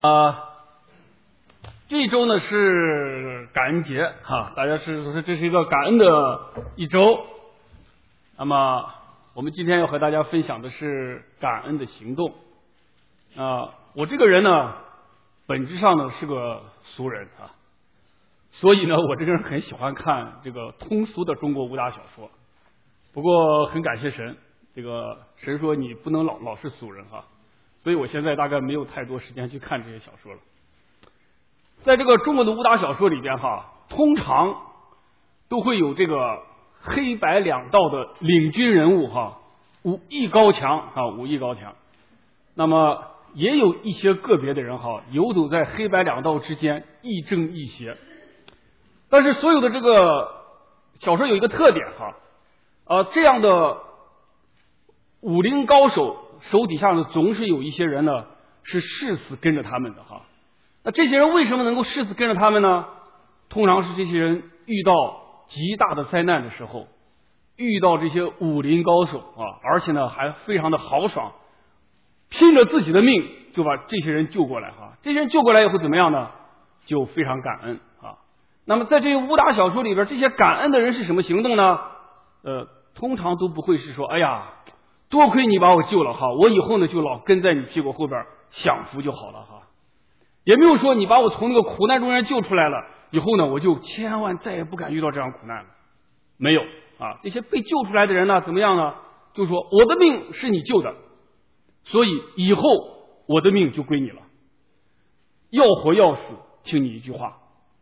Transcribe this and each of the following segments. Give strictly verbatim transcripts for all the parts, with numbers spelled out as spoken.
啊，这一周呢是感恩节哈，大家是说这是一个感恩的一周。那么我们今天要和大家分享的是感恩的行动。啊，我这个人呢，本质上呢是个俗人啊，所以呢，我这个人很喜欢看这个通俗的中国武打小说。不过很感谢神，这个神说你不能老老是俗人哈。所以我现在大概没有太多时间去看这些小说了。在这个中国的武打小说里边哈，通常都会有这个黑白两道的领军人物哈，武艺高强啊，武艺高强。那么也有一些个别的人哈，游走在黑白两道之间，亦正亦邪。但是所有的这个小说有一个特点哈，呃，这样的武林高手手底下呢，总是有一些人呢是誓死跟着他们的哈。那这些人为什么能够誓死跟着他们呢？通常是这些人遇到极大的灾难的时候，遇到这些武林高手啊，而且呢还非常的豪爽，拼着自己的命就把这些人救过来哈。这些人救过来以后怎么样呢？就非常感恩啊。那么在这些武打小说里边，这些感恩的人是什么行动呢？呃，通常都不会是说，哎呀，多亏你把我救了哈，我以后呢就老跟在你屁股后边享福就好了哈。也没有说你把我从那个苦难中间救出来了以后呢，我就千万再也不敢遇到这样苦难了。没有啊，这些被救出来的人呢，怎么样呢？就说我的命是你救的，所以以后我的命就归你了，要活要死听你一句话。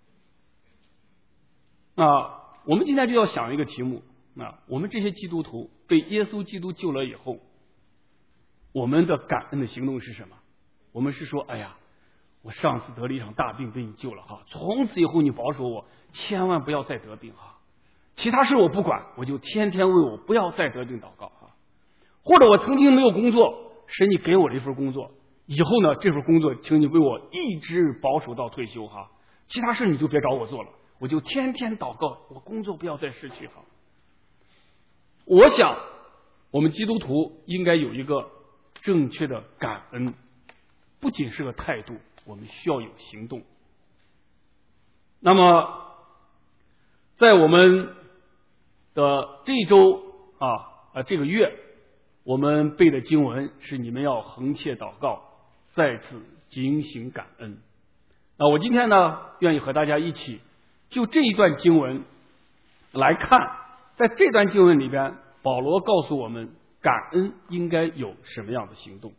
啊，我们今天就要想一个题目。那我们这些基督徒被耶稣基督救了以后，我们的感恩的行动是什么？我们是说，哎呀，我上次得了一场大病被你救了哈，从此以后你保守我，千万不要再得病哈，其他事我不管，我就天天为我不要再得病祷告哈。或者我曾经没有工作，神你给我了一份工作，以后呢这份工作请你为我一直保守到退休哈，其他事你就别找我做了，我就天天祷告，我工作不要再失去哈。我想我们基督徒应该有一个正确的感恩，不仅是个态度，我们需要有行动。那么在我们的这一周啊呃这个月，我们背的经文是你们要恒切祷告，再次警醒感恩。那我今天呢愿意和大家一起就这一段经文来看，在这段经文里边，保罗告诉我们感恩应该有什么样的行动。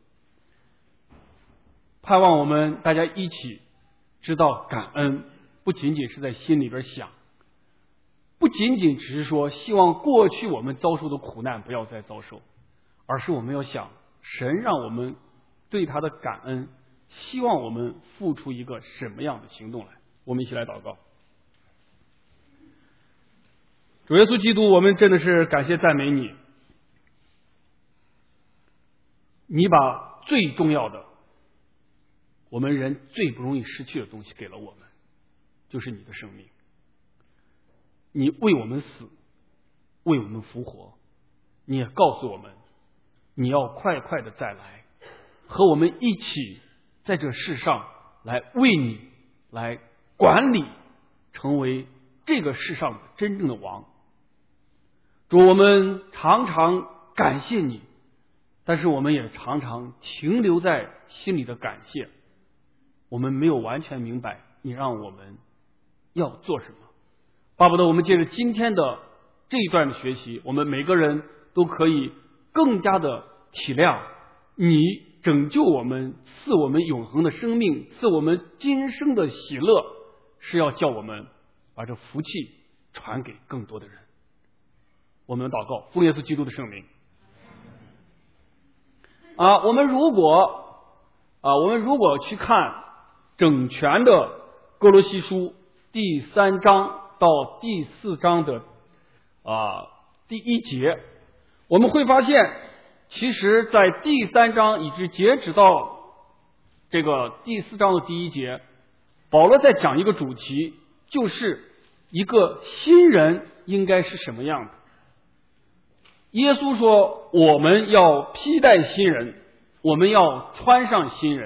盼望我们大家一起知道，感恩不仅仅是在心里边想，不仅仅只是说希望过去我们遭受的苦难不要再遭受，而是我们要想神让我们对他的感恩，希望我们付出一个什么样的行动来。我们一起来祷告。主耶稣基督，我们真的是感谢赞美你，你把最重要的，我们人最不容易失去的东西给了我们，就是你的生命。你为我们死，为我们复活，你也告诉我们你要快快的再来，和我们一起在这世上来为你来管理，成为这个世上的真正的王。主，我们常常感谢你，但是我们也常常停留在心里的感谢，我们没有完全明白你让我们要做什么。巴不得我们借着今天的这一段的学习，我们每个人都可以更加的体谅你拯救我们，赐我们永恒的生命，赐我们今生的喜乐，是要叫我们把这福气传给更多的人。我们祷告，奉耶稣基督的圣名。啊，我们如果啊，我们如果去看整全的哥罗西书第三章到第四章的啊第一节，我们会发现，其实在第三章以至截止到这个第四章的第一节，保罗在讲一个主题，就是一个新人应该是什么样的。耶稣说，我们要披戴新人，我们要穿上新人，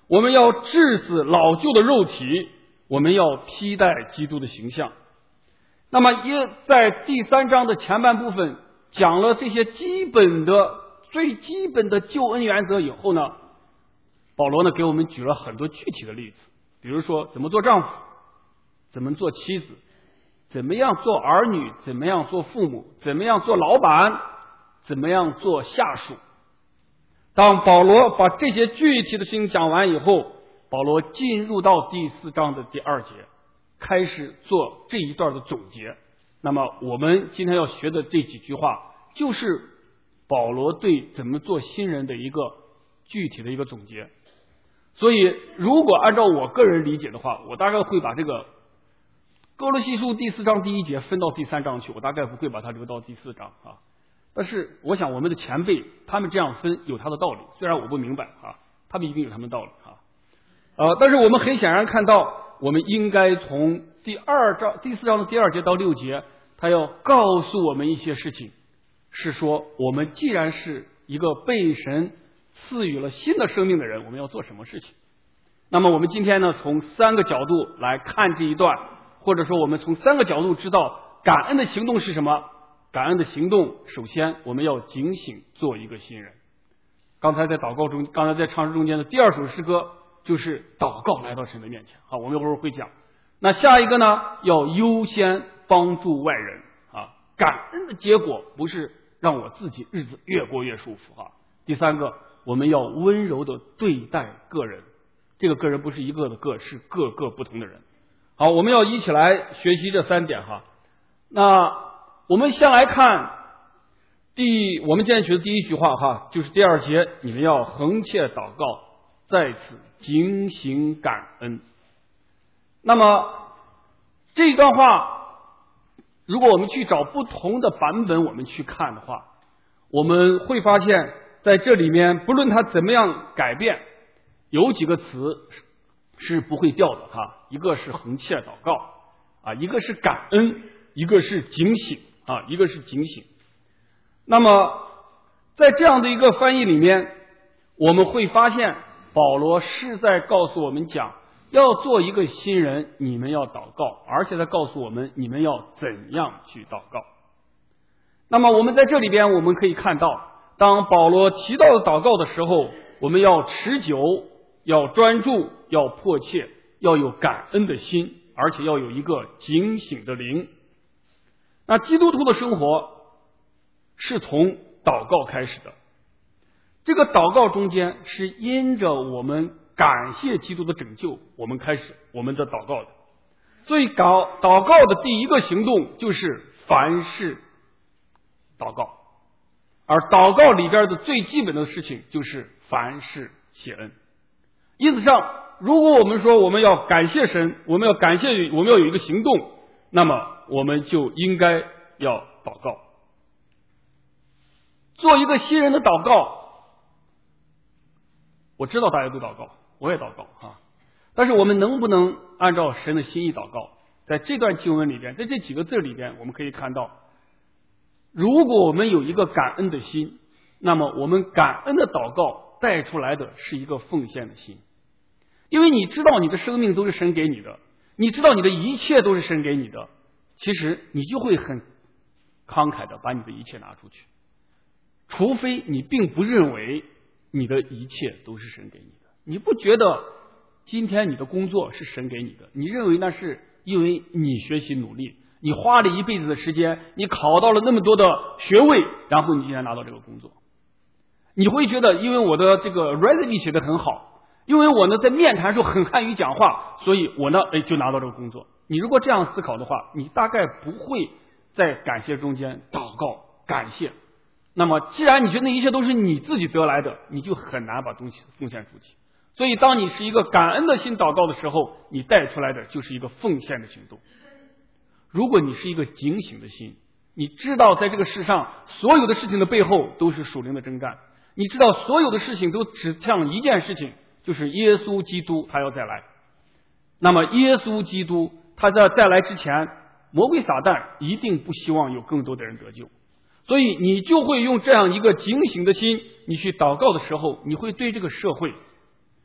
我们要治死老旧的肉体，我们要披戴基督的形象。那么也在第三章的前半部分讲了这些基本的最基本的救恩原则以后呢，保罗呢给我们举了很多具体的例子，比如说怎么做丈夫，怎么做妻子，怎么样做儿女，怎么样做父母，怎么样做老板，怎么样做下属。当保罗把这些具体的事情讲完以后，保罗进入到第四章的第二节，开始做这一段的总结。那么我们今天要学的这几句话，就是保罗对怎么做新人的一个具体的一个总结。所以如果按照我个人理解的话，我大概会把这个哥罗西书第四章第一节分到第三章去，我大概不会把它留到第四章啊。但是我想我们的前辈他们这样分有他的道理，虽然我不明白啊，他们一定有他们的道理啊。呃，但是我们很显然看到，我们应该从第二章第四章的第二节到六节，他要告诉我们一些事情，是说我们既然是一个被神赐予了新的生命的人，我们要做什么事情。那么我们今天呢，从三个角度来看这一段，或者说我们从三个角度知道感恩的行动是什么。感恩的行动，首先我们要警醒做一个新人。刚才在祷告中，刚才在唱诗中间的第二首诗歌就是祷告来到神的面前。好，我们一会儿会讲。那下一个呢，要优先帮助外人啊。感恩的结果不是让我自己日子越过越舒服啊。第三个，我们要温柔的对待个人，这个个人不是一个的个，是各个不同的人。好，我们要一起来学习这三点哈。那我们先来看第我们今天学的第一句话哈，就是第二节，你们要恒切祷告，在此警醒感恩。那么这一段话，如果我们去找不同的版本我们去看的话，我们会发现在这里面不论它怎么样改变，有几个词是不会掉的哈，一个是恒切祷告啊，一个是感恩，一个是警醒啊，一个是警醒。那么在这样的一个翻译里面，我们会发现保罗是在告诉我们讲，要做一个新人，你们要祷告，而且他告诉我们你们要怎样去祷告。那么我们在这里边我们可以看到，当保罗提到祷告的时候，我们要持久，要专注，要迫切，要有感恩的心，而且要有一个警醒的灵。那基督徒的生活是从祷告开始的，这个祷告中间是因着我们感谢基督的拯救，我们开始我们的祷告的。所以祷祷告的第一个行动就是凡事祷告，而祷告里边的最基本的事情就是凡事谢恩。因此上，如果我们说我们要感谢神，我们要感谢，我们要有一个行动，那么我们就应该要祷告。做一个新人的祷告，我知道大家都祷告，我也祷告啊。但是我们能不能按照神的心意祷告？在这段经文里边，在这几个字里边，我们可以看到，如果我们有一个感恩的心，那么我们感恩的祷告带出来的是一个奉献的心。因为你知道你的生命都是神给你的，你知道你的一切都是神给你的，其实你就会很慷慨的把你的一切拿出去，除非你并不认为你的一切都是神给你的。你不觉得今天你的工作是神给你的，你认为那是因为你学习努力，你花了一辈子的时间，你考到了那么多的学位，然后你今天拿到这个工作。你会觉得因为我的这个 resume 写得很好，因为我呢在面谈时候很善于讲话，所以我呢哎就拿到这个工作。你如果这样思考的话，你大概不会在感谢中间祷告感谢。那么既然你觉得一切都是你自己得来的，你就很难把东西奉献出去。所以当你是一个感恩的心祷告的时候，你带出来的就是一个奉献的行动。如果你是一个警醒的心，你知道在这个世上所有的事情的背后都是属灵的征战，你知道所有的事情都指向一件事情，就是耶稣基督他要再来。那么耶稣基督他在再来之前，魔鬼撒旦一定不希望有更多的人得救，所以你就会用这样一个警醒的心，你去祷告的时候，你会对这个社会，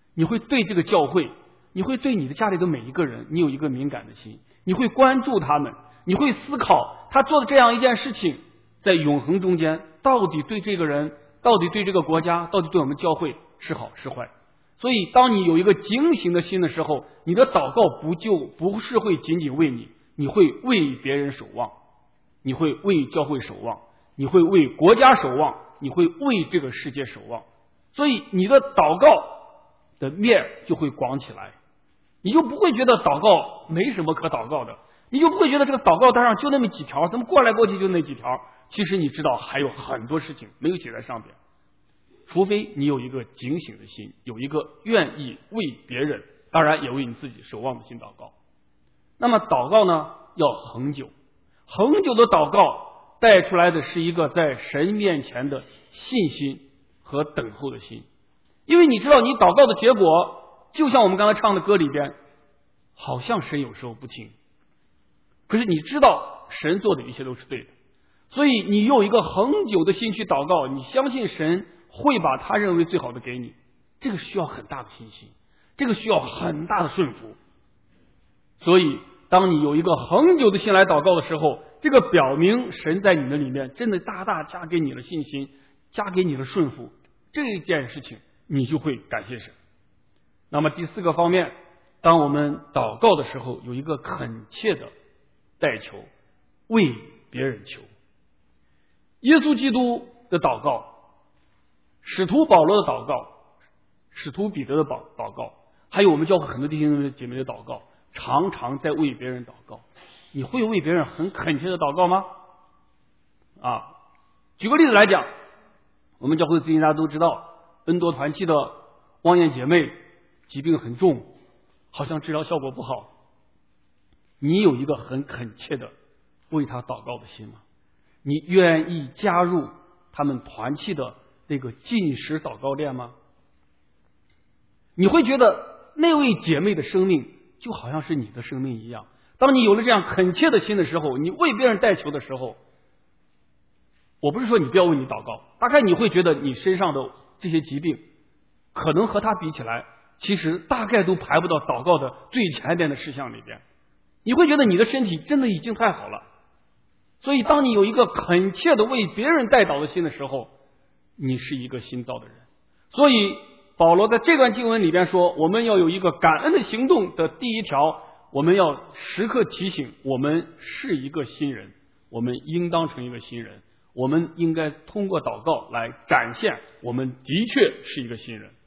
你会对这个教会，你会对你的家里的每一个人，你有一个敏感的心，你会关注他们，你会思考他做的这样一件事情，在永恒中间到底对这个人，到底对这个国家，到底对我们教会是好是坏。所以当你有一个警醒的心的时候，你的祷告不就不是会仅仅为你，你会为别人守望，你会为教会守望，你会为国家守望，你会为这个世界守望。所以你的祷告的面就会广起来，你就不会觉得祷告没什么可祷告的，你就不会觉得这个祷告单上就那么几条，怎么过来过去就那几条。其实你知道还有很多事情没有写在上边，除非你有一个警醒的心，有一个愿意为别人，当然也为你自己守望的心祷告。那么祷告呢，要恒久，恒久的祷告带出来的是一个在神面前的信心和等候的心。因为你知道你祷告的结果，就像我们刚才唱的歌里边，好像神有时候不听，可是你知道神做的一切都是对的，所以你用一个恒久的心去祷告，你相信神会把他认为最好的给你，这个需要很大的信心，这个需要很大的顺服。所以当你有一个恒久的心来祷告的时候，这个表明神在你的里面真的大大加给你了信心，加给你了顺服，这件事情你就会感谢神。那么第四个方面，当我们祷告的时候，有一个恳切的代求，为别人求。耶稣基督的祷告，使徒保罗的祷告，使徒彼得的祷祷告，还有我们教会很多弟兄姐妹的祷告，常常在为别人祷告。你会为别人很恳切的祷告吗？啊，举个例子来讲，我们教会最近大家都知道，恩多团契的汪艳姐妹疾病很重，好像治疗效果不好。你有一个很恳切的为她祷告的心吗？你愿意加入他们团契的那个禁食祷告链吗？你会觉得那位姐妹的生命就好像是你的生命一样。当你有了这样恳切的心的时候，你为别人代求的时候，我不是说你不要为你祷告，大概你会觉得你身上的这些疾病可能和他比起来，其实大概都排不到祷告的最前边的事项里边。你会觉得你的身体真的已经太好了。所以当你有一个恳切的为别人代祷的心的时候，你是一个新造的人。所以保罗在这段经文里边说，我们要有一个感恩的行动的第一条，我们要时刻提醒我们是一个新人，我们应当成一个新人，我们应该通过祷告来展现我们的确是一个新人。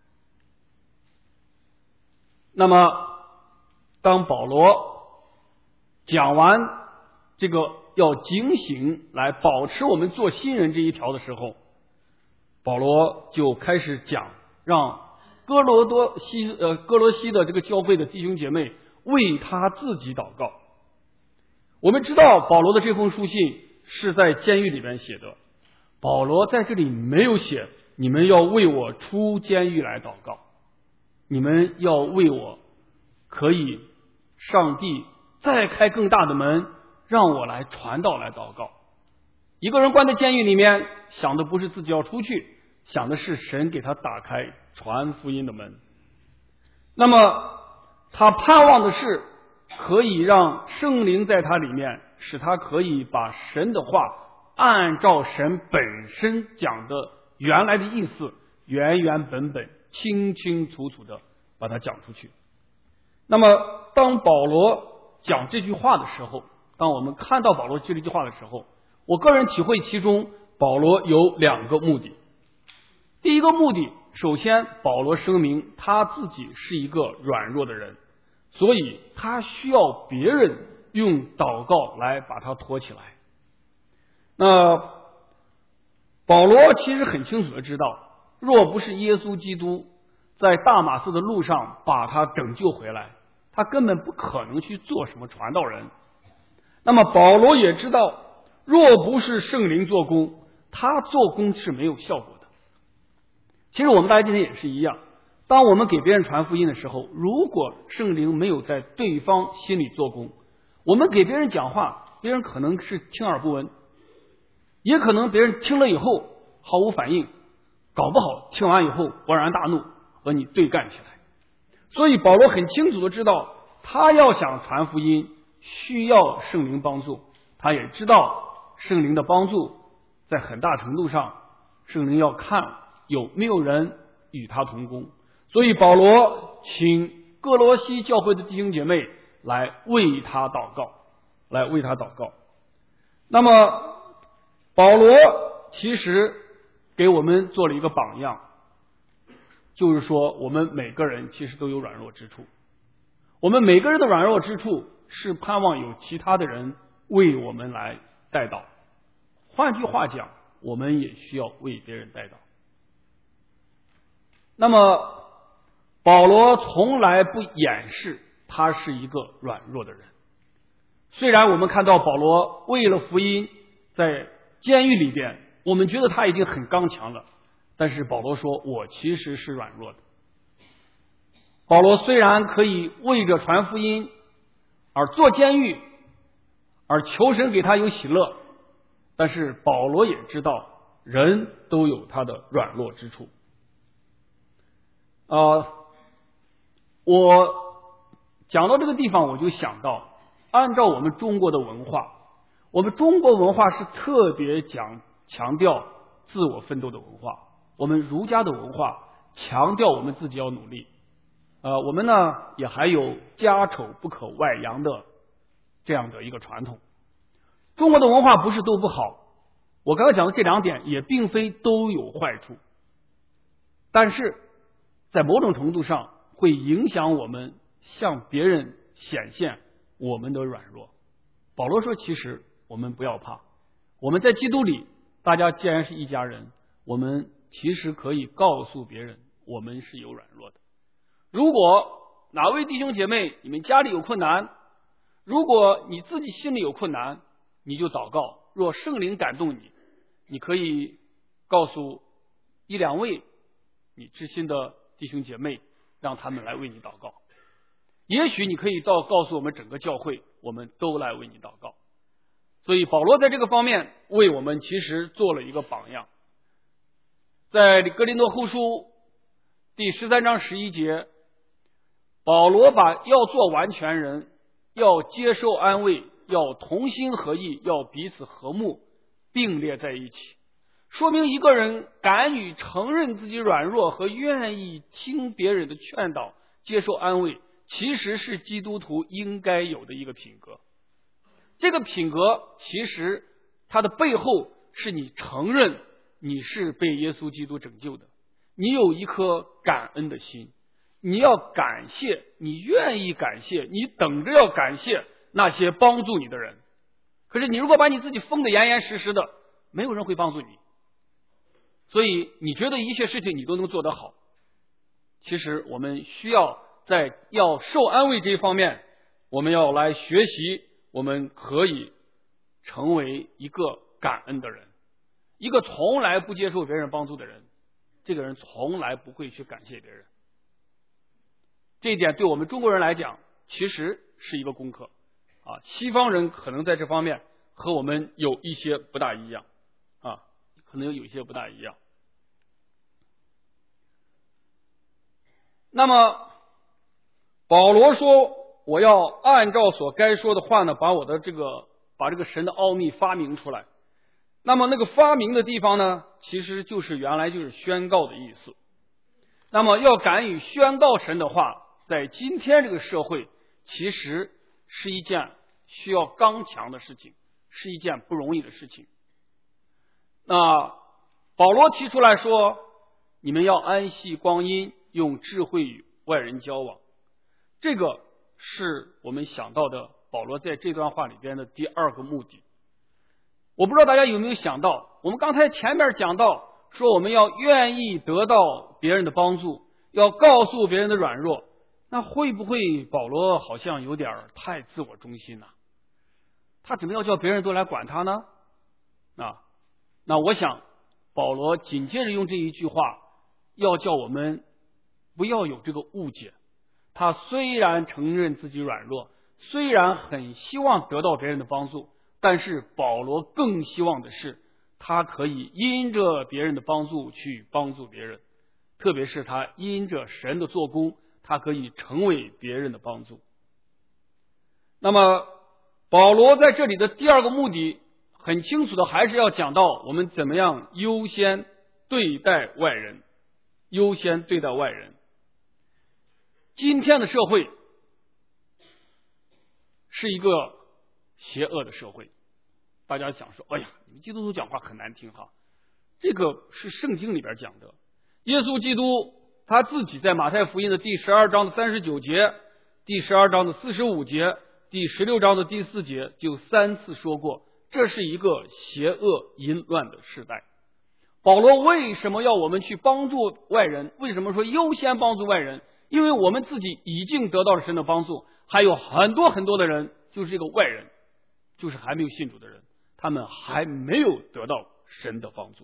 那么当保罗讲完这个要警醒来保持我们做新人这一条的时候，保罗就开始讲，让哥罗多西呃哥罗西的这个教会的弟兄姐妹为他自己祷告。我们知道保罗的这封书信是在监狱里面写的，保罗在这里没有写你们要为我出监狱来祷告，你们要为我可以上帝再开更大的门让我来传道来祷告。一个人关在监狱里面，想的不是自己要出去，想的是神给他打开传福音的门。那么他盼望的是可以让圣灵在他里面，使他可以把神的话按照神本身讲的原来的意思，原原本本清清楚楚的把它讲出去。那么当保罗讲这句话的时候，当我们看到保罗这句话的时候，我个人体会其中保罗有两个目的。第一个目的，首先保罗声明他自己是一个软弱的人，所以他需要别人用祷告来把他托起来。那保罗其实很清楚的知道，若不是耶稣基督在大马色的路上把他拯救回来，他根本不可能去做什么传道人。那么保罗也知道，若不是圣灵做工，他做工是没有效果的。其实我们大家今天也是一样，当我们给别人传福音的时候，如果圣灵没有在对方心里做工，我们给别人讲话，别人可能是听而不闻，也可能别人听了以后毫无反应，搞不好听完以后勃然大怒和你对干起来。所以保罗很清楚的知道，他要想传福音需要圣灵帮助，他也知道圣灵的帮助在很大程度上，圣灵要看有没有人与他同工。所以保罗请哥罗西教会的弟兄姐妹来为他祷告，来为他祷告。那么保罗其实给我们做了一个榜样，就是说我们每个人其实都有软弱之处，我们每个人的软弱之处是盼望有其他的人为我们来代祷。换句话讲，我们也需要为别人代祷。那么保罗从来不掩饰他是一个软弱的人。虽然我们看到保罗为了福音在监狱里边，我们觉得他已经很刚强了，但是保罗说我其实是软弱的。保罗虽然可以为着传福音而坐监狱，而求神给他有喜乐，但是保罗也知道人都有他的软弱之处。呃，我讲到这个地方，我就想到，按照我们中国的文化，我们中国文化是特别讲强调自我奋斗的文化，我们儒家的文化强调我们自己要努力。呃，我们呢也还有家丑不可外扬的这样的一个传统。中国的文化不是都不好，我刚才讲的这两点也并非都有坏处，但是在某种程度上会影响我们向别人显现我们的软弱。保罗说其实我们不要怕，我们在基督里大家既然是一家人，我们其实可以告诉别人我们是有软弱的。如果哪位弟兄姐妹你们家里有困难，如果你自己心里有困难，你就祷告，若圣灵感动你，你可以告诉一两位你知心的弟兄姐妹，让他们来为你祷告。也许你可以到告诉我们整个教会，我们都来为你祷告。所以保罗在这个方面为我们其实做了一个榜样。在哥林多后书第十三章十一节，保罗把要做完全人，要接受安慰，要同心合意，要彼此和睦，并列在一起，说明一个人敢于承认自己软弱和愿意听别人的劝导，接受安慰，其实是基督徒应该有的一个品格。这个品格其实它的背后是你承认你是被耶稣基督拯救的，你有一颗感恩的心，你要感谢，你愿意感谢，你等着要感谢那些帮助你的人。可是你如果把你自己封得严严实实的，没有人会帮助你。所以你觉得一切事情你都能做得好，其实我们需要在要受安慰这一方面，我们要来学习，我们可以成为一个感恩的人。一个从来不接受别人帮助的人，这个人从来不会去感谢别人。这一点对我们中国人来讲其实是一个功课啊，西方人可能在这方面和我们有一些不大一样啊，可能有一些不大一样。那么保罗说我要按照所该说的话呢，把我的这个把这个神的奥秘发明出来。那么那个发明的地方呢，其实就是原来就是宣告的意思。那么要敢于宣告神的话，在今天这个社会其实是一件需要刚强的事情，是一件不容易的事情。那保罗提出来说，你们要安息光阴，用智慧与外人交往。这个是我们想到的保罗在这段话里边的第二个目的。我不知道大家有没有想到，我们刚才前面讲到说我们要愿意得到别人的帮助，要告诉别人的软弱，那会不会保罗好像有点太自我中心呢？他怎么要叫别人都来管他呢？啊，那我想保罗紧接着用这一句话要叫我们不要有这个误解。他虽然承认自己软弱，虽然很希望得到别人的帮助，但是保罗更希望的是他可以因着别人的帮助去帮助别人。 特别是他因着神的做工，他可以成为别人的帮助。那么保罗在这里的第二个目的很清楚的，还是要讲到我们怎么样优先对待外人，优先对待外人。今天的社会是一个邪恶的社会，大家想说，哎呀，你们基督徒讲话很难听哈。这个是圣经里边讲的，耶稣基督他自己在马太福音的第十二章的三十九节、第十二章的四十五节、第十六章的第四节就三次说过，这是一个邪恶淫乱的时代。保罗为什么要我们去帮助外人？为什么说优先帮助外人？因为我们自己已经得到了神的帮助，还有很多很多的人就是这个外人，就是还没有信主的人，他们还没有得到神的帮助。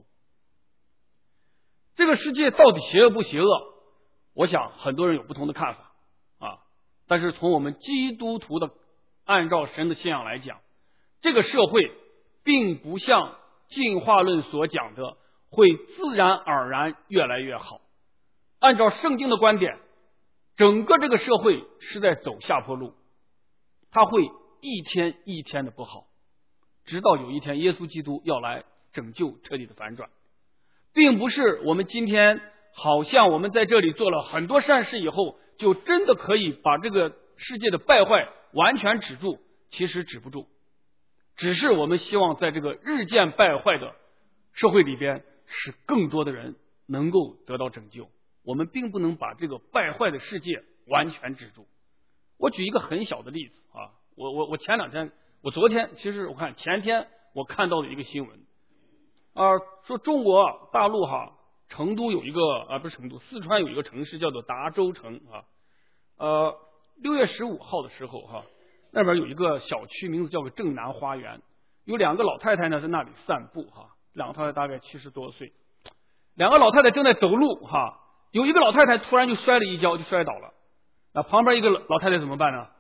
这个世界到底邪恶不邪恶？我想很多人有不同的看法啊。但是从我们基督徒的按照神的信仰来讲，这个社会并不像进化论所讲的会自然而然越来越好。按照圣经的观点，整个这个社会是在走下坡路，它会一天一天的不好，直到有一天耶稣基督要来拯救，彻底的反转。并不是我们今天好像我们在这里做了很多善事以后，就真的可以把这个世界的败坏完全止住，其实止不住。只是我们希望在这个日渐败坏的社会里边，使更多的人能够得到拯救。我们并不能把这个败坏的世界完全止住。我举一个很小的例子啊，我我我前两天，我昨天，其实我看前天我看到的一个新闻啊，说中国大陆哈，成都有一个啊不是成都，四川有一个城市叫做达州城啊，呃，六月十五号的时候哈，那边有一个小区，名字叫做正南花园，有两个老太太呢在那里散步哈，两个太太大概七十多岁，两个老太太正在走路哈。有一个老太太突然就摔了一跤，就摔倒了。那旁边一个老太太怎么办呢？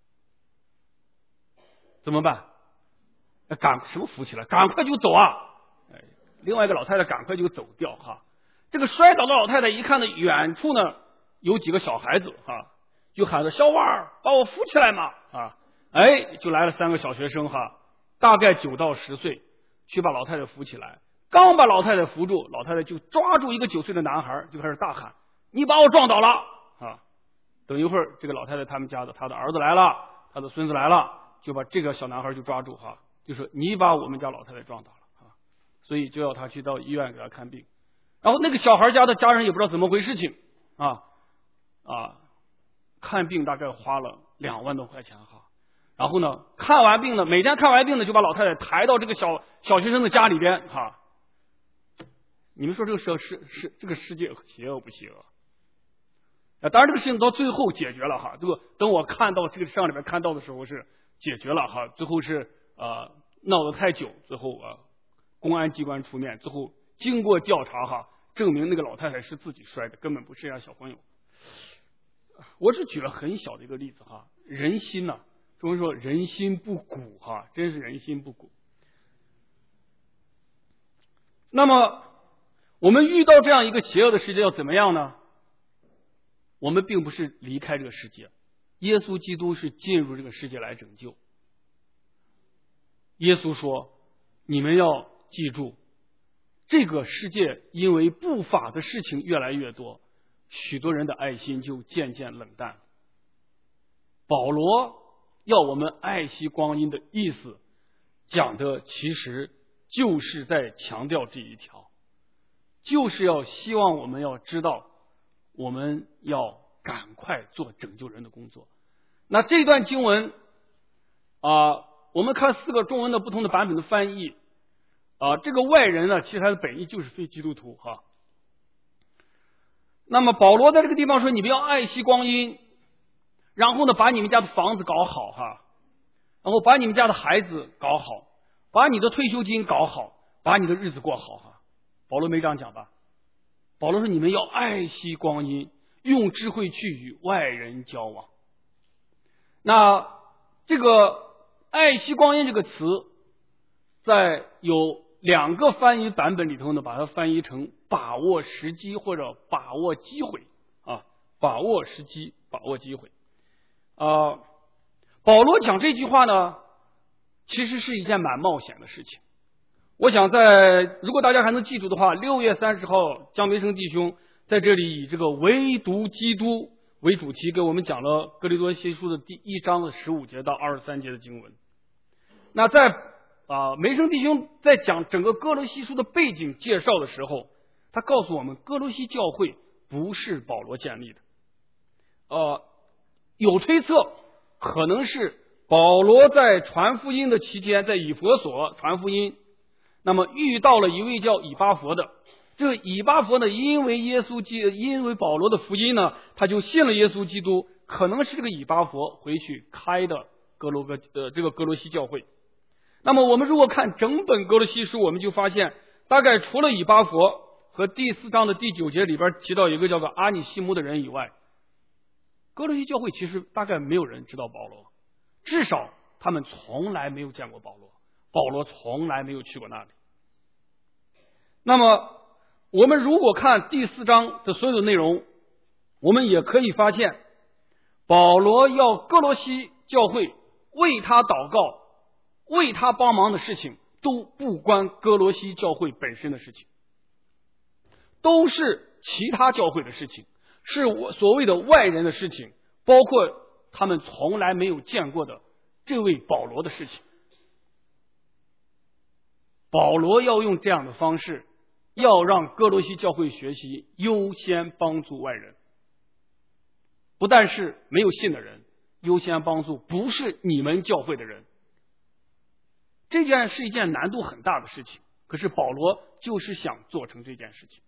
怎么办？赶什么扶起来？赶快就走啊！哎，另外一个老太太赶快就走掉哈。这个摔倒的老太太一看到远处呢有几个小孩子哈，就喊着：“小娃儿，把我扶起来嘛！”啊，哎，就来了三个小学生哈，大概九到十岁，去把老太太扶起来。刚把老太太扶住，老太太就抓住一个九岁的男孩，就开始大喊：“你把我撞倒了！”啊，等一会儿，这个老太太他们家的他的儿子来了，他的孙子来了，就把这个小男孩就抓住哈，就说：“你把我们家老太太撞倒了啊！”所以就要他去到医院给他看病。然后那个小孩家的家人也不知道怎么回事情啊啊，看病大概花了两万多块钱哈。然后呢，看完病呢，每天看完病呢，就把老太太抬到这个小小学生的家里边哈。你们说这个世世世这个世界邪恶不邪恶？啊，当然这个事情到最后解决了哈。这个等我看到这个上里面看到的时候是解决了哈，最后是呃闹得太久，最后啊、呃、公安机关出面，最后经过调查哈，证明那个老太太是自己摔的，根本不是人家小朋友。我只举了很小的一个例子哈，人心呢、啊，中文说人心不古哈，真是人心不古。那么我们遇到这样一个邪恶的世界要怎么样呢？我们并不是离开这个世界，耶稣基督是进入这个世界来拯救。耶稣说：“你们要记住，这个世界因为不法的事情越来越多，许多人的爱心就渐渐冷淡。”保罗要我们爱惜光阴的意思，讲的其实就是在强调这一条。就是要希望我们要知道，我们要赶快做拯救人的工作。那这段经文啊、呃，我们看四个中文的不同的版本的翻译啊、呃，这个外人呢，其实他的本意就是非基督徒哈。那么保罗在这个地方说，你们要爱惜光阴，然后呢，把你们家的房子搞好哈，然后把你们家的孩子搞好，把你的退休金搞好，把你的日子过好哈。保罗没这样讲吧？保罗说你们要爱惜光阴，用智慧去与外人交往。那这个爱惜光阴这个词，在有两个翻译版本里头呢，把它翻译成把握时机或者把握机会啊，把握时机，把握机会。啊，保罗讲这句话呢，其实是一件蛮冒险的事情。我想在如果大家还能记住的话，六月三十号，江梅生弟兄在这里以这个唯独基督为主题，给我们讲了哥林多前书的第一章的十五节到二十三节的经文。那在啊，梅生弟兄在讲整个哥罗西书的背景介绍的时候，他告诉我们，哥罗西教会不是保罗建立的。呃，有推测，可能是保罗在传福音的期间，在以弗所传福音，那么遇到了一位叫以巴弗的。这个以巴弗呢，因为耶稣基因为保罗的福音呢，他就信了耶稣基督。可能是这个以巴弗回去开的哥罗哥呃这个哥罗西教会。那么我们如果看整本哥罗西书，我们就发现，大概除了以巴弗和第四章的第九节里边提到一个叫做阿尼西姆的人以外，哥罗西教会其实大概没有人知道保罗，至少他们从来没有见过保罗，保罗从来没有去过那里。那么我们如果看第四章的所有的内容，我们也可以发现，保罗要哥罗西教会为他祷告，为他帮忙的事情都不关哥罗西教会本身的事情，都是其他教会的事情，是我所谓的外人的事情，包括他们从来没有见过的这位保罗的事情。保罗要用这样的方式，要让哥罗西教会学习优先帮助外人，不但是没有信的人，优先帮助不是你们教会的人。这件是一件难度很大的事情，可是保罗就是想做成这件事情。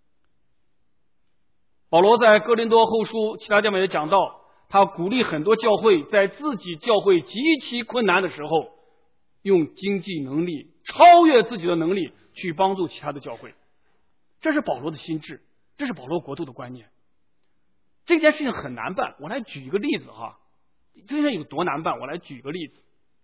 保罗在哥林多后书其他地方也讲到，他鼓励很多教会在自己教会极其困难的时候，用经济能力超越自己的能力去帮助其他的教会。这是保罗的心智，这是保罗国度的观念。这件事情很难办，我来举一个例子哈。这件事有多难办，我来举一个例子。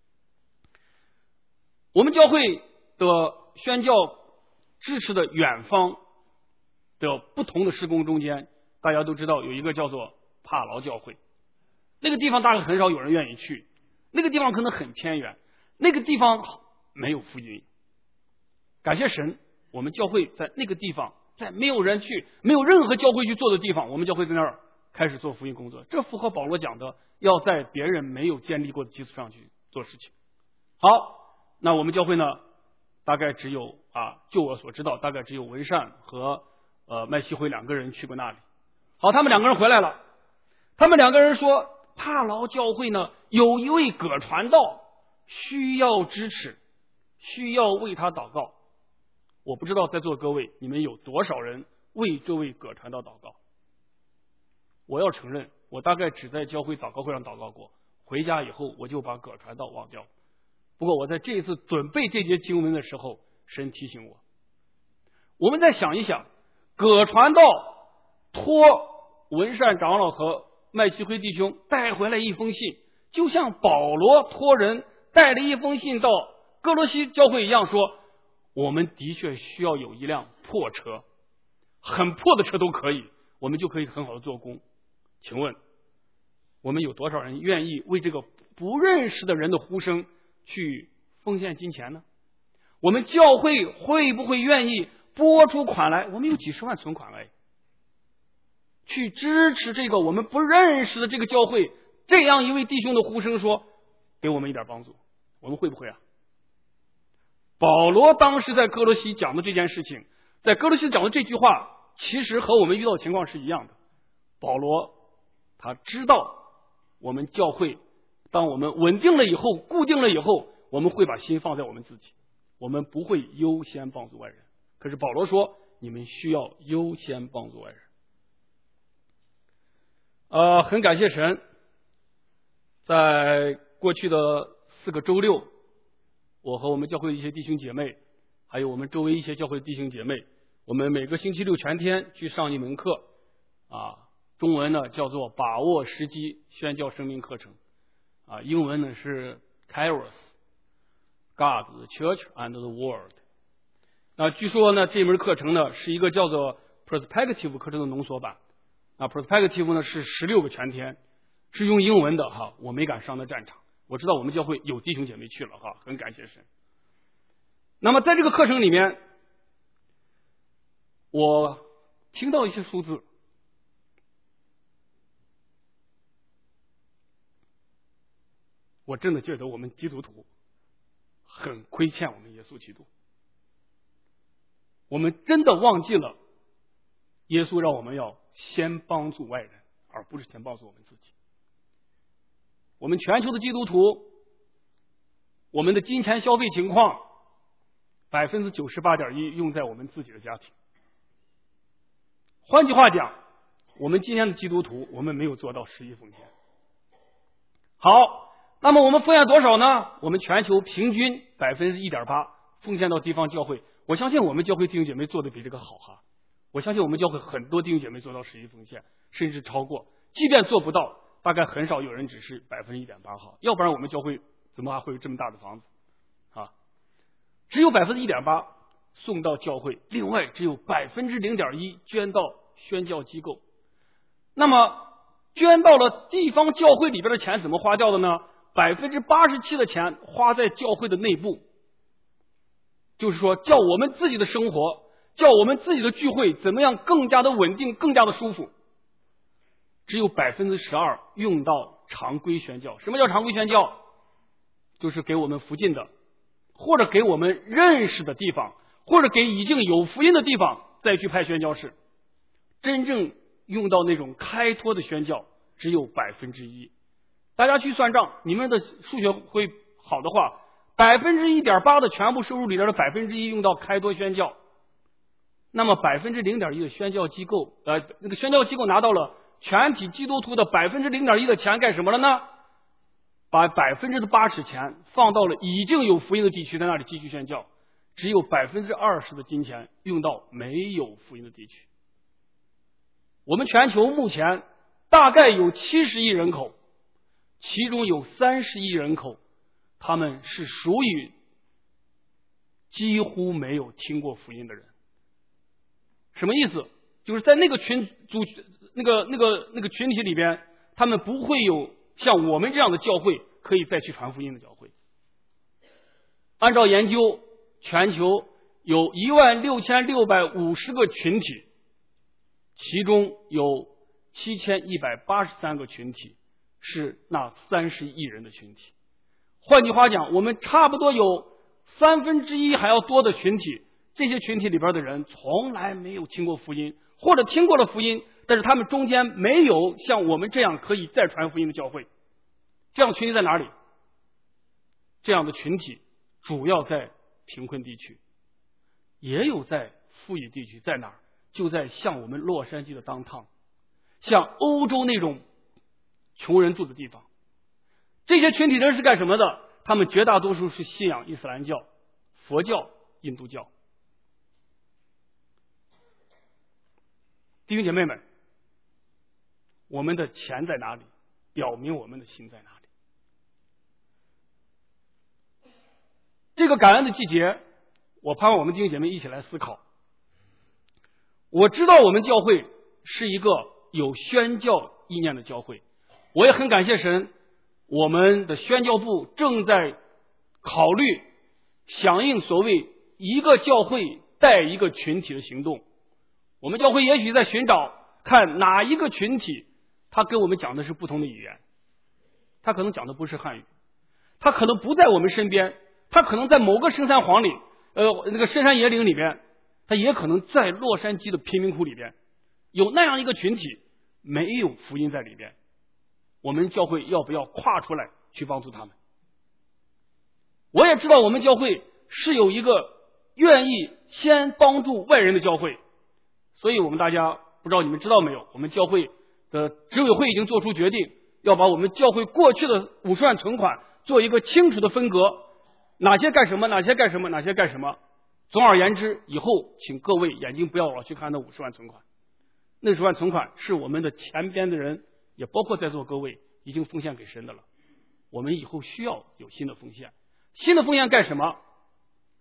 我们教会的宣教支持的远方的不同的施工中间，大家都知道有一个叫做帕劳教会，那个地方大概很少有人愿意去，那个地方可能很偏远，那个地方没有福音。感谢神，我们教会在那个地方，在没有人去，没有任何教会去做的地方，我们教会在那儿开始做福音工作。这符合保罗讲的，要在别人没有建立过的基础上去做事情。好，那我们教会呢，大概只有啊，就我所知道，大概只有文善和呃麦希辉两个人去过那里。好，他们两个人回来了，他们两个人说，帕劳教会呢有一位葛传道需要支持，需要为他祷告。我不知道在座各位，你们有多少人为这位葛传道祷告？我要承认，我大概只在教会祷告会上祷告过，回家以后我就把葛传道忘掉。不过我在这一次准备这节经文的时候，神提醒我，我们再想一想，葛传道托文善长老和麦基辉弟兄带回来一封信，就像保罗托人带了一封信到哥罗西教会一样，说我们的确需要有一辆破车，很破的车都可以，我们就可以很好的做工。请问我们有多少人愿意为这个不认识的人的呼声去奉献金钱呢？我们教会会不会愿意拨出款来？我们有几十万存款来去支持这个我们不认识的这个教会，这样一位弟兄的呼声说给我们一点帮助，我们会不会啊？保罗当时在哥罗西讲的这件事情，在哥罗西讲的这句话，其实和我们遇到的情况是一样的。保罗他知道我们教会当我们稳定了以后，固定了以后，我们会把心放在我们自己，我们不会优先帮助外人。可是保罗说你们需要优先帮助外人。呃，很感谢神，在过去的四个周六，我和我们教会的一些弟兄姐妹，还有我们周围一些教会的弟兄姐妹，我们每个星期六全天去上一门课啊，中文呢叫做把握时机宣教生命课程啊，英文呢是 Kairos God the Church and the World。 啊，据说呢这门课程呢是一个叫做 Perspective 课程的浓缩版。啊 Perspective 呢是十六个全天，是用英文的哈，我没敢上的战场。我知道我们教会有弟兄姐妹去了哈，很感谢神。那么在这个课程里面，我听到一些数字，我真的觉得我们基督徒很亏欠我们耶稣基督。我们真的忘记了耶稣让我们要先帮助外人，而不是先帮助我们自己。我们全球的基督徒，我们的金钱消费情况百分之九十八点一用在我们自己的家庭。换句话讲，我们今天的基督徒，我们没有做到十一奉献。好，那么我们奉献多少呢？我们全球平均百分之一点八奉献到地方教会。我相信我们教会弟兄姐妹做的比这个好哈。我相信我们教会很多弟兄姐妹做到十一奉献，甚至超过。即便做不到，大概很少有人只是百分之一点八好，要不然我们教会怎么还会有这么大的房子啊？只有百分之一点八送到教会，另外只有百分之零点一捐到宣教机构。那么捐到了地方教会里边的钱怎么花掉的呢？百分之八十七的钱花在教会的内部，就是说叫我们自己的生活，叫我们自己的聚会怎么样更加的稳定，更加的舒服。只有百分之十二用到常规宣教。什么叫常规宣教？就是给我们附近的，或者给我们认识的地方，或者给已经有福音的地方再去派宣教士。真正用到那种开拓的宣教只有百分之一。大家去算账，你们的数学会好的话，百分之一点八的全部收入里边的百分之一用到开拓宣教，那么百分之零点一的宣教机构，呃，那个宣教机构拿到了全体基督徒的百分之零点一的钱干什么了呢？把百分之的八十钱放到了已经有福音的地区，在那里继续宣教，只有百分之二十的金钱用到没有福音的地区。我们全球目前大概有七十亿人口，其中有三十亿人口，他们是属于几乎没有听过福音的人。什么意思？就是在那个群组、那个、那个、那个群体里边，他们不会有像我们这样的教会可以再去传福音的教会。按照研究，全球有一万六千六百五十个群体，其中有七千一百八十三个群体是那三十亿人的群体。换句话讲，我们差不多有三分之一还要多的群体，这些群体里边的人从来没有听过福音，或者听过了福音，但是他们中间没有像我们这样可以再传福音的教会。这样的群体在哪里？这样的群体主要在贫困地区，也有在富裕地区。在哪儿？就在像我们洛杉矶的downtown，像欧洲那种穷人住的地方。这些群体人是干什么的？他们绝大多数是信仰伊斯兰教、佛教、印度教。弟兄姐妹们，我们的钱在哪里，表明我们的心在哪里。这个感恩的季节，我盼望我们弟兄姐妹一起来思考。我知道我们教会是一个有宣教意念的教会，我也很感谢神，我们的宣教部正在考虑响应所谓一个教会带一个群体的行动。我们教会也许在寻找看哪一个群体他跟我们讲的是不同的语言，他可能讲的不是汉语，他可能不在我们身边，他可能在某个深山黄岭呃，那个深山野岭里边，他也可能在洛杉矶的贫民窟里边，有那样一个群体没有福音在里边。我们教会要不要跨出来去帮助他们？我也知道我们教会是有一个愿意先帮助外人的教会，所以我们大家不知道你们知道没有，我们教会的执委会已经做出决定，要把我们教会过去的五十万存款做一个清楚的分割，哪些干什么，哪些干什么，哪些干什么。总而言之，以后请各位眼睛不要老去看那五十万存款，那十万存款是我们的前边的人，也包括在座各位已经奉献给神的了。我们以后需要有新的奉献，新的奉献干什么？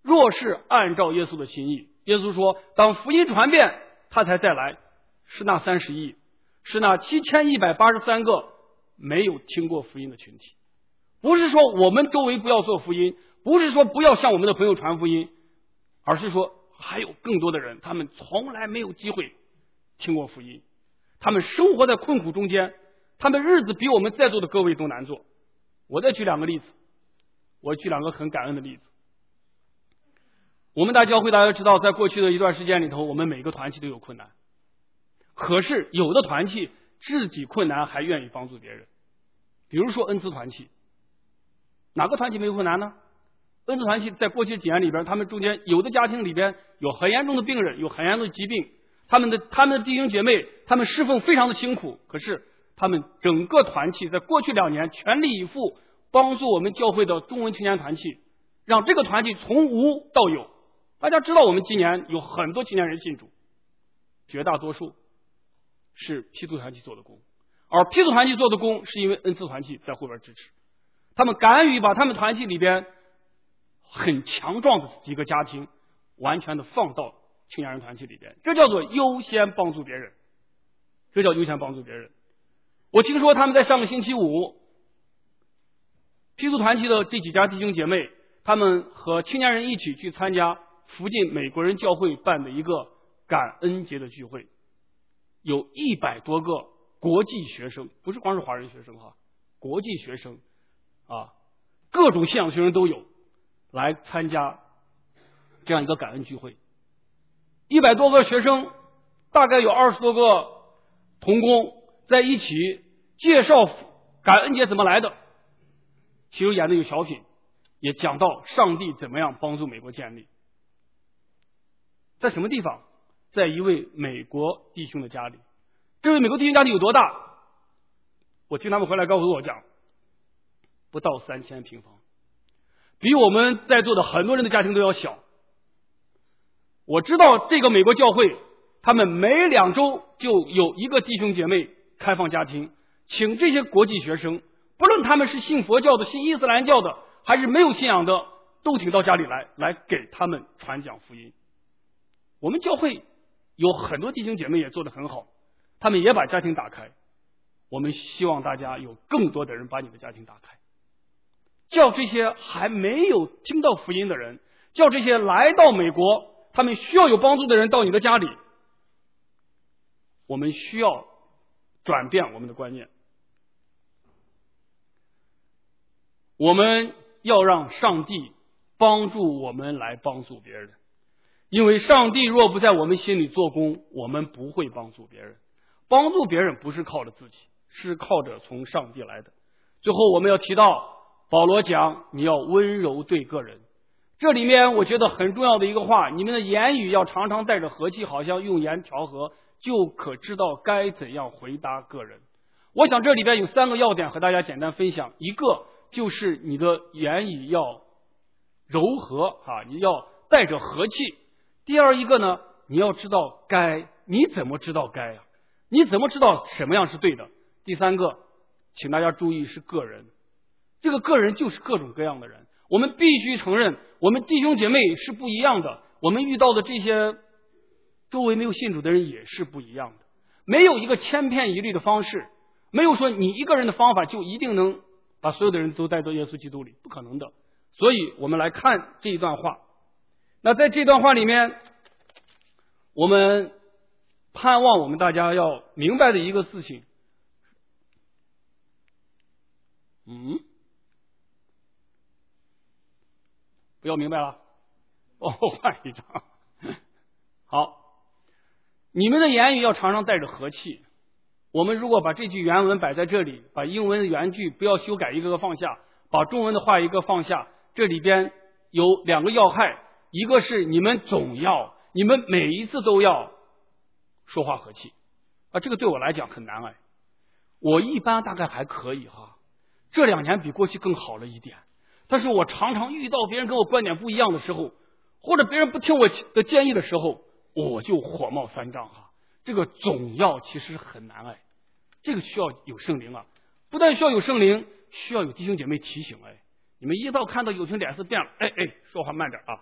若是按照耶稣的心意，耶稣说，当福音传遍，他才再来，是那三十亿，是那七千一百八十三个没有听过福音的群体。不是说我们周围不要做福音，不是说不要向我们的朋友传福音，而是说还有更多的人，他们从来没有机会听过福音，他们生活在困苦中间，他们日子比我们在座的各位都难做。我再举两个例子，我举两个很感恩的例子。我们大教会大家知道，在过去的一段时间里头，我们每个团体都有困难，可是有的团体自己困难还愿意帮助别人，比如说恩赐团体。哪个团体没有困难呢？恩赐团体在过去几年里边，他们中间有的家庭里边有很严重的病人，有很严重的疾病，他们的他们的弟兄姐妹，他们侍奉非常的辛苦，可是他们整个团体在过去两年全力以赴帮助我们教会的中文青年团体，让这个团体从无到有。大家知道我们今年有很多青年人信主，绝大多数是批组团体做的工，而批组团体做的工是因为恩赐团体在后边支持，他们敢于把他们团体里边很强壮的几个家庭完全的放到青年人团体里边，这叫做优先帮助别人，这叫优先帮助别人。我听说他们在上个星期五，批组团体的这几家弟兄姐妹，他们和青年人一起去参加附近美国人教会办的一个感恩节的聚会，有一百多个国际学生，不是光是华人学生哈，国际学生啊，各种信仰学生都有来参加这样一个感恩聚会。一百多个学生，大概有二十多个同工在一起介绍感恩节怎么来的，其中演的有小品，也讲到上帝怎么样帮助美国建立。在什么地方？在一位美国弟兄的家里。这位美国弟兄家里有多大？我听他们回来告诉我讲，不到三千平方，比我们在座的很多人的家庭都要小。我知道这个美国教会，他们每两周就有一个弟兄姐妹开放家庭，请这些国际学生，不论他们是信佛教的、信伊斯兰教的，还是没有信仰的，都请到家里来，来给他们传讲福音。我们教会有很多弟兄姐妹也做得很好，他们也把家庭打开。我们希望大家有更多的人把你的家庭打开，叫这些还没有听到福音的人，叫这些来到美国他们需要有帮助的人到你的家里。我们需要转变我们的观念，我们要让上帝帮助我们来帮助别人，因为上帝若不在我们心里做工，我们不会帮助别人。帮助别人不是靠着自己，是靠着从上帝来的。最后我们要提到保罗讲你要温柔对个人，这里面我觉得很重要的一个话，你们的言语要常常带着和气，好像用盐调和，就可知道该怎样回答个人。我想这里边有三个要点和大家简单分享，一个就是你的言语要柔和啊，你要带着和气。第二一个呢，你要知道该，你怎么知道该啊？你怎么知道什么样是对的？第三个，请大家注意是个人，这个个人就是各种各样的人，我们必须承认我们弟兄姐妹是不一样的，我们遇到的这些周围没有信主的人也是不一样的，没有一个千篇一律的方式，没有说你一个人的方法就一定能把所有的人都带到耶稣基督里，不可能的。所以我们来看这一段话。那在这段话里面，我们盼望我们大家要明白的一个事情，嗯，不要明白了，哦，换一张。好，你们的言语要常常带着和气。我们如果把这句原文摆在这里，把英文的原句不要修改一个个放下，把中文的话一个放下，这里边有两个要害，一个是你们总要，你们每一次都要说话和气啊，这个对我来讲很难哎。我一般大概还可以哈，这两年比过去更好了一点，但是我常常遇到别人跟我观点不一样的时候，或者别人不听我的建议的时候，我就火冒三丈哈。这个总要其实很难哎，这个需要有圣灵啊，不但需要有圣灵，需要有弟兄姐妹提醒哎。你们一到看到有群脸色变了，哎哎，说话慢点啊，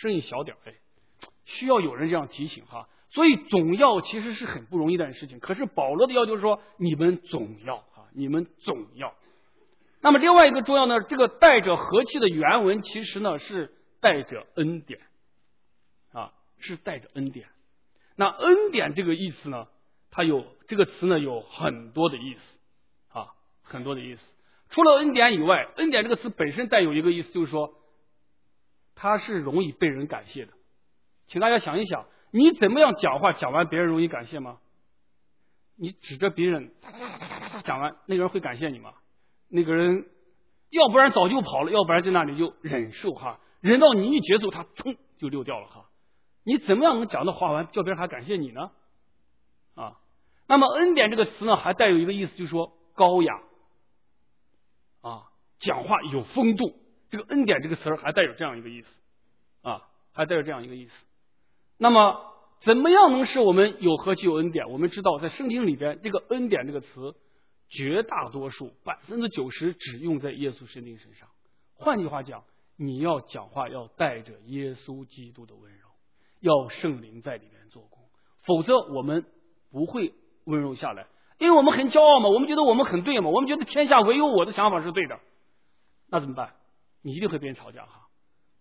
声音小点，哎，需要有人这样提醒哈。所以总要其实是很不容易的事情，可是保罗的要求是说，你们总要啊，你们总要。那么另外一个重要呢，这个带着和气的原文其实呢是带着恩典啊，是带着恩典。那恩典这个意思呢，它有这个词呢有很多的意思啊，很多的意思。除了恩典以外，恩典这个词本身带有一个意思，就是说它是容易被人感谢的。请大家想一想，你怎么样讲话讲完别人容易感谢吗？你指着别人讲完，那个人会感谢你吗？那个人要不然早就跑了，要不然在那里就忍受哈，忍到你一结束，他噌就溜掉了哈。你怎么样能讲的话完，叫别人还感谢你呢？啊，那么恩典这个词呢，还带有一个意思，就是说高雅啊，讲话有风度。这个恩典这个词还带有这样一个意思啊，还带有这样一个意思。那么怎么样能使我们有和气有恩典？我们知道在圣经里边，这个恩典这个词绝大多数百分之九十只用在耶稣圣经身上。换句话讲，你要讲话要带着耶稣基督的温柔，要圣灵在里面做工，否则我们不会温柔下来。因为我们很骄傲嘛，我们觉得我们很对嘛，我们觉得天下唯有我的想法是对的，那怎么办？你一定会跟人吵架哈。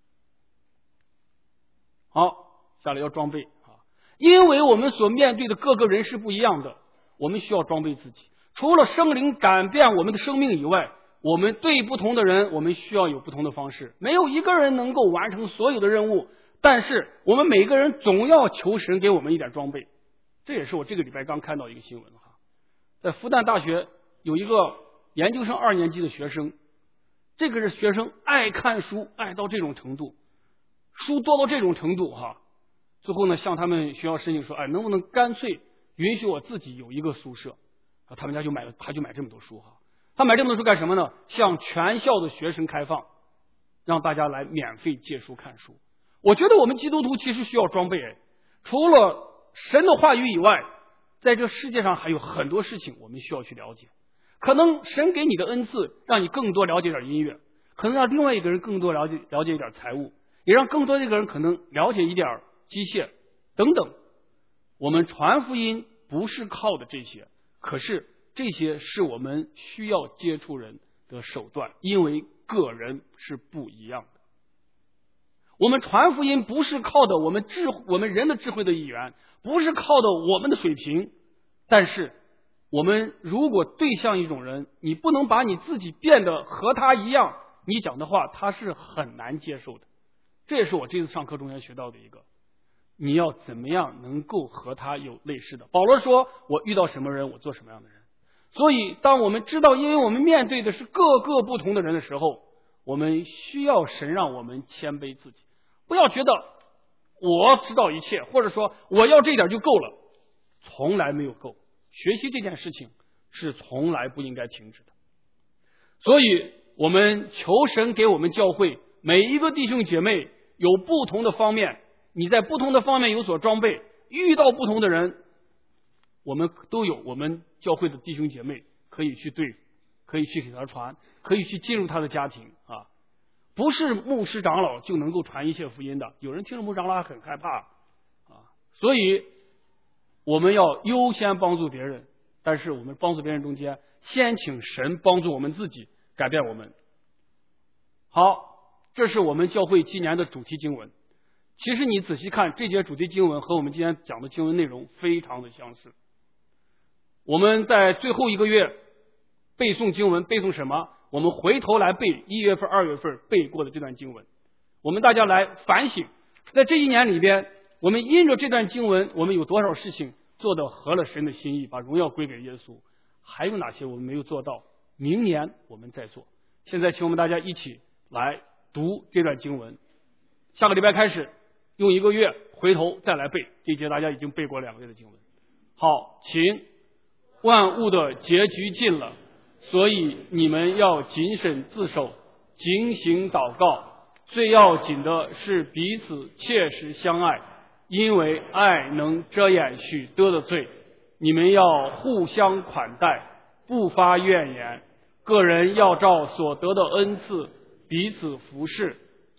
好，下来要装备啊，因为我们所面对的各个人是不一样的，我们需要装备自己。除了圣灵改变我们的生命以外，我们对不同的人，我们需要有不同的方式。没有一个人能够完成所有的任务，但是我们每个人总要求神给我们一点装备。这也是我这个礼拜刚看到一个新闻哈，在复旦大学有一个研究生二年级的学生，这个是学生爱看书，爱到这种程度，书多到这种程度哈。最后呢，向他们学校申请说，哎，能不能干脆允许我自己有一个宿舍？他们家就买了，他就买这么多书哈。他买这么多书干什么呢？向全校的学生开放，让大家来免费借书看书。我觉得我们基督徒其实需要装备，除了神的话语以外，在这世界上还有很多事情我们需要去了解。可能神给你的恩赐让你更多了解点音乐，可能让另外一个人更多了解了解一点财务，也让更多一个人可能了解一点机械等等。我们传福音不是靠的这些，可是这些是我们需要接触人的手段，因为个人是不一样的。我们传福音不是靠的我们智我们人的智慧的语言，不是靠的我们的水平，但是我们如果对象一种人，你不能把你自己变得和他一样，你讲的话他是很难接受的。这也是我这次上课中间学到的一个，你要怎么样能够和他有类似的。保罗说，我遇到什么人我做什么样的人。所以当我们知道，因为我们面对的是各个不同的人的时候，我们需要神让我们谦卑自己，不要觉得我知道一切，或者说我要这点就够了，从来没有够。学习这件事情是从来不应该停止的。所以我们求神给我们教会每一个弟兄姐妹有不同的方面，你在不同的方面有所装备，遇到不同的人，我们都有我们教会的弟兄姐妹可以去对付，可以去给他传，可以去进入他的家庭啊。不是牧师长老就能够传一切福音的，有人听了牧师长老还很害怕啊。所以我们要优先帮助别人，但是我们帮助别人中间，先请神帮助我们自己改变我们。好，这是我们教会今年的主题经文。其实你仔细看，这节主题经文和我们今天讲的经文内容非常的相似。我们在最后一个月背诵经文，背诵什么？我们回头来背一月份、二月份背过的这段经文。我们大家来反省，在这一年里边，我们因着这段经文，我们有多少事情做得合了神的心意，把荣耀归给耶稣？还有哪些我们没有做到？明年我们再做。现在请我们大家一起来读这段经文。下个礼拜开始，用一个月回头再来背这节，大家已经背过两个月的经文。好，请。万物的结局近了，所以你们要谨慎自守，警醒祷告。最要紧的是彼此切实相爱，因为爱能遮掩许多的罪。你们要互相款待，不发怨言。个人要照所得的恩赐彼此服侍，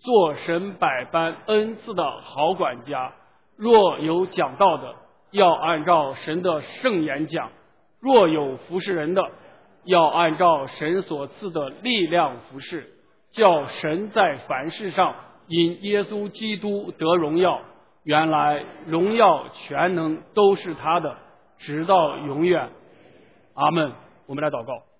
做神百般恩赐的好管家。若有讲道的，要按照神的圣言讲；若有服侍人的，要按照神所赐的力量服侍，叫神在凡事上因耶稣基督得荣耀。原来荣耀全能都是他的，直到永远。阿们。我们来祷告。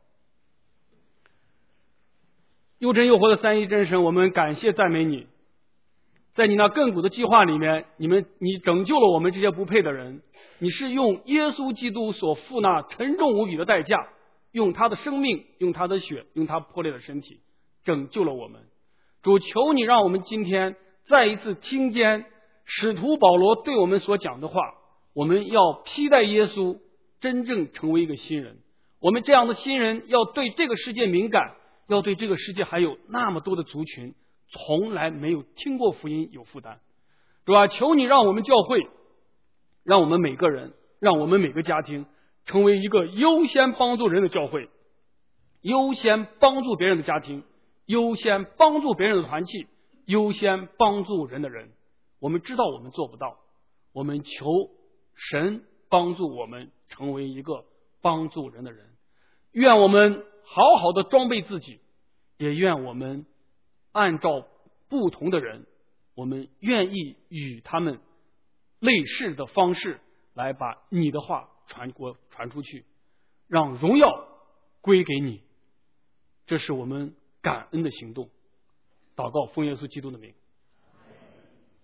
又真又活的三一真神，我们感谢赞美你。在你那亘古的计划里面，你们你拯救了我们这些不配的人，你是用耶稣基督所付那沉重无比的代价，用他的生命，用他的血，用他破裂的身体拯救了我们。主，求你让我们今天再一次听见使徒保罗对我们所讲的话，我们要披戴耶稣，真正成为一个新人。我们这样的新人要对这个世界敏感，要对这个世界还有那么多的族群从来没有听过福音有负担。主啊，求你让我们教会，让我们每个人，让我们每个家庭成为一个优先帮助人的教会，优先帮助别人的家庭，优先帮助别人的团契，优先帮助人的人。我们知道我们做不到，我们求神帮助我们成为一个帮助人的人。愿我们好好的装备自己，也愿我们按照不同的人，我们愿意与他们类似的方式来把你的话传过传出去，让荣耀归给你。这是我们感恩的行动。祷告奉耶稣基督的名。